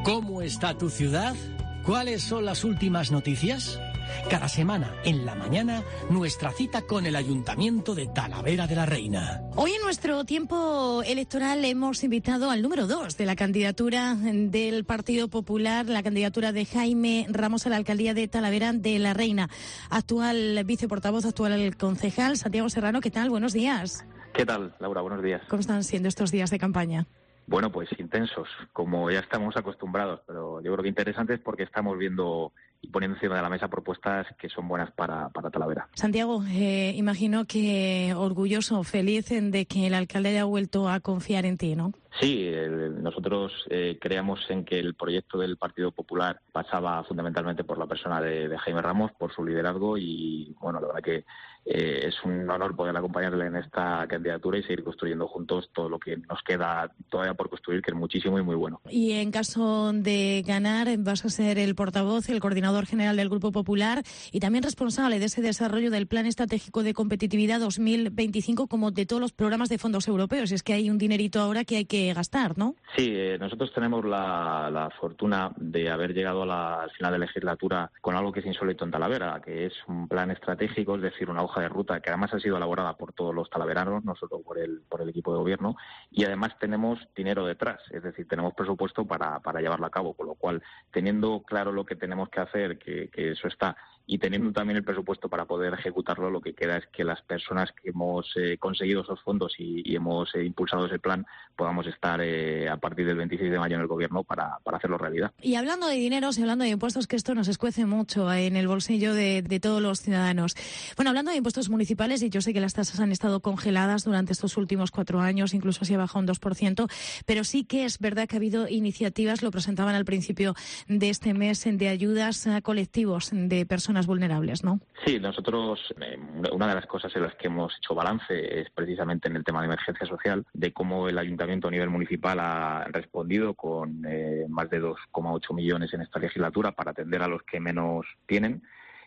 ¿Cómo está tu ciudad? ¿Cuáles son las últimas noticias? Cada semana, en la mañana, nuestra cita con el Ayuntamiento de Talavera de la Reina. Hoy en nuestro tiempo electoral hemos invitado al número 2 de la candidatura del Partido Popular, la candidatura de Jaime Ramos a la alcaldía de Talavera de la Reina. Actual viceportavoz, actual concejal, Santiago Serrano, ¿qué tal? Buenos días. ¿Qué tal, Laura? Buenos días. ¿Cómo están siendo estos días de campaña? Bueno, pues intensos, como ya estamos acostumbrados, pero yo creo que interesantes porque estamos viendo y poniendo encima de la mesa propuestas que son buenas para Talavera. Santiago, imagino que orgulloso, feliz de que el alcalde haya vuelto a confiar en ti, ¿no? Sí, nosotros creíamos en que el proyecto del Partido Popular pasaba fundamentalmente por la persona de Jaime Ramos, por su liderazgo y, bueno, la verdad que es un honor poder acompañarle en esta candidatura y seguir construyendo juntos todo lo que nos queda todavía por construir, que es muchísimo y muy bueno. Y en caso de ganar, vas a ser el portavoz, el coordinador general del Grupo Popular y también responsable de ese desarrollo del Plan Estratégico de Competitividad 2025, como de todos los programas de fondos europeos. Es que hay un dinerito ahora que hay que gastar, ¿no? Sí, nosotros tenemos la fortuna de haber llegado al final de la legislatura con algo que es insólito en Talavera, que es un plan estratégico, es decir, una hoja de ruta que además ha sido elaborada por todos los talaveranos, no solo por el equipo de gobierno, y además tenemos dinero detrás, es decir, tenemos presupuesto para llevarlo a cabo, con lo cual, teniendo claro lo que tenemos que hacer, que eso está, y teniendo también el presupuesto para poder ejecutarlo, lo que queda es que las personas que hemos conseguido esos fondos y hemos impulsado ese plan podamos estar a partir del 26 de mayo en el gobierno para hacerlo realidad. Y hablando de dineros y hablando de impuestos, que esto nos escuece mucho en el bolsillo de todos los ciudadanos. Bueno, hablando de impuestos municipales, y yo sé que las tasas han estado congeladas durante estos últimos 4 años, incluso se ha bajado un 2%, pero sí que es verdad que ha habido iniciativas, lo presentaban al principio de este mes, de ayudas a colectivos de personas vulnerables, ¿no? Sí, nosotros, una de las cosas en las que hemos hecho balance es precisamente en el tema de emergencia social, de cómo el ayuntamiento a nivel municipal ha respondido con más de 2,8 millones en esta legislatura para atender a los que menos tienen.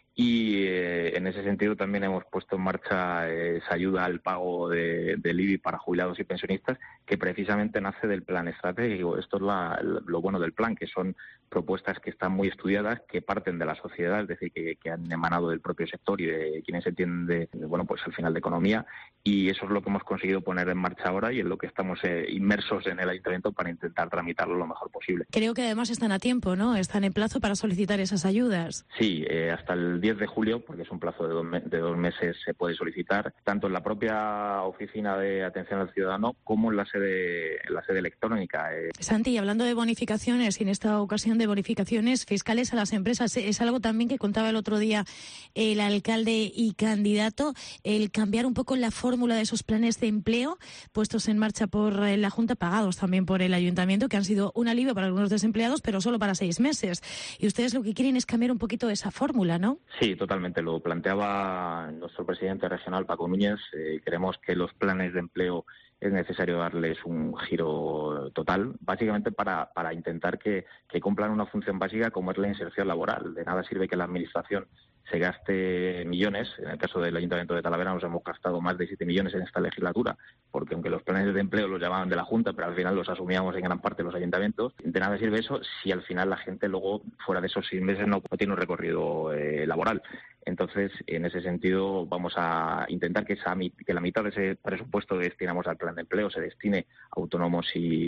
Y en ese sentido también hemos puesto en marcha esa ayuda al pago del IBI para jubilados y pensionistas, que precisamente nace del plan estratégico. Esto es lo bueno del plan, que son propuestas que están muy estudiadas, que parten de la sociedad, es decir, que han emanado del propio sector y de quienes entienden pues al final de economía, y eso es lo que hemos conseguido poner en marcha ahora y en lo que estamos inmersos en el ayuntamiento para intentar tramitarlo lo mejor posible. Creo que además están a tiempo, ¿no? Están en plazo para solicitar esas ayudas. Sí, hasta el 10 de julio, porque es un plazo de 2 meses, se puede solicitar, tanto en la propia oficina de atención al ciudadano como en la sede electrónica. Santi, hablando de bonificaciones, y en esta ocasión de bonificaciones fiscales a las empresas, es algo también que contaba el otro día el alcalde y candidato, el cambiar un poco la fórmula de esos planes de empleo puestos en marcha por la Junta, pagados también por el Ayuntamiento, que han sido un alivio para algunos desempleados, pero solo para 6 meses. Y ustedes lo que quieren es cambiar un poquito esa fórmula, ¿no? Sí, totalmente. Lo planteaba nuestro presidente regional, Paco Núñez. Creemos que los planes de empleo es necesario darles un giro total, básicamente para intentar que cumplan una función básica como es la inserción laboral. De nada sirve que la Administración se gaste millones. En el caso del Ayuntamiento de Talavera nos hemos gastado más de 7 millones en esta legislatura, porque aunque los planes de empleo los llamaban de la Junta, pero al final los asumíamos en gran parte los ayuntamientos, de nada sirve eso si al final la gente luego, fuera de esos 6 meses, no tiene un recorrido laboral. Entonces, en ese sentido, vamos a intentar que la mitad de ese presupuesto que destinamos al plan de empleo se destine a autónomos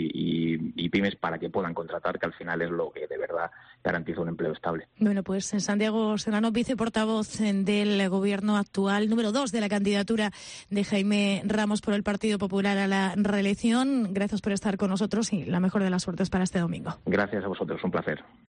y pymes para que puedan contratar, que al final es lo que de verdad garantiza un empleo estable. Bueno, pues Santiago Serrano, viceportavoz del Gobierno actual, número 2 de la candidatura de Jaime Ramos por el Partido Popular a la reelección. Gracias por estar con nosotros y la mejor de las suertes para este domingo. Gracias a vosotros, un placer.